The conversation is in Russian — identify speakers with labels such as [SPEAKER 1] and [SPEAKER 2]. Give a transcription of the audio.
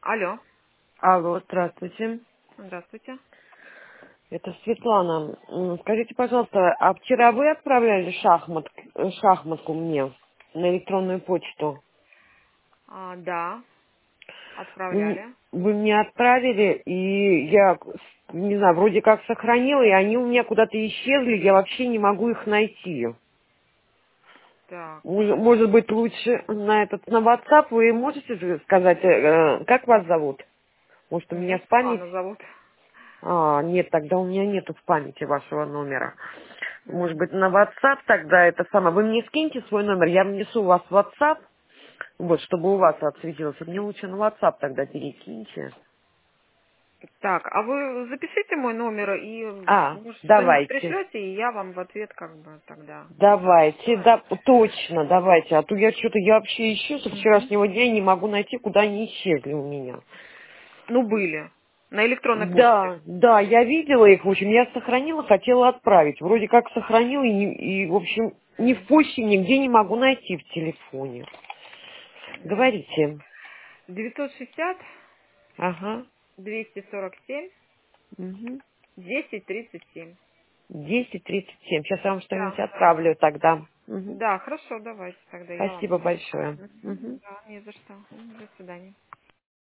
[SPEAKER 1] Алло,
[SPEAKER 2] Алло, здравствуйте.
[SPEAKER 1] здравствуйте.
[SPEAKER 2] Это Светлана. Скажите, пожалуйста, а вчера вы отправляли шахматку мне на электронную почту?
[SPEAKER 1] Да,
[SPEAKER 2] Вы,
[SPEAKER 1] отправляли.
[SPEAKER 2] вы мне отправили, и я, не знаю, вроде как сохранила, и они у меня куда-то исчезли, я вообще не могу их найти.
[SPEAKER 1] Так,
[SPEAKER 2] Может быть, лучше на WhatsApp вы можете сказать, как вас зовут? Может, у меня
[SPEAKER 1] меня
[SPEAKER 2] в память?
[SPEAKER 1] Светлана зовут.
[SPEAKER 2] Нет, тогда у меня нету в памяти вашего номера. Может
[SPEAKER 1] Мгм.
[SPEAKER 2] быть, на WhatsApp тогда это самое. Вы мне скиньте свой номер, я внесу у вас в WhatsApp, вот, чтобы у вас отсветилось. Мне лучше на WhatsApp тогда перекиньте.
[SPEAKER 1] Так, а вы запишите мой номер и, может, что-нибудь
[SPEAKER 2] Давайте.
[SPEAKER 1] пришлете, и я вам в ответ как бы тогда.
[SPEAKER 2] Давайте, да, точно, давайте. А то я вообще ищу со
[SPEAKER 1] Мгм.
[SPEAKER 2] вчерашнего дня и не могу найти, куда они исчезли у меня.
[SPEAKER 1] Ну, были. На электронной почте.
[SPEAKER 2] Да, да, я видела их, в общем, я сохранила, хотела отправить. Вроде как сохранила в общем, ни в
[SPEAKER 1] Мгм.
[SPEAKER 2] почте, нигде не могу найти в телефоне. Говорите.
[SPEAKER 1] 960
[SPEAKER 2] Ага.
[SPEAKER 1] 247
[SPEAKER 2] Угу.
[SPEAKER 1] 1037.
[SPEAKER 2] 10:37. Сейчас я вам что-нибудь
[SPEAKER 1] Да.
[SPEAKER 2] отправлю тогда. Мгм.
[SPEAKER 1] Да, хорошо, давайте тогда я вам.
[SPEAKER 2] Спасибо большое.
[SPEAKER 1] Мгм.
[SPEAKER 2] Мгм.
[SPEAKER 1] Да, не за что. До свидания.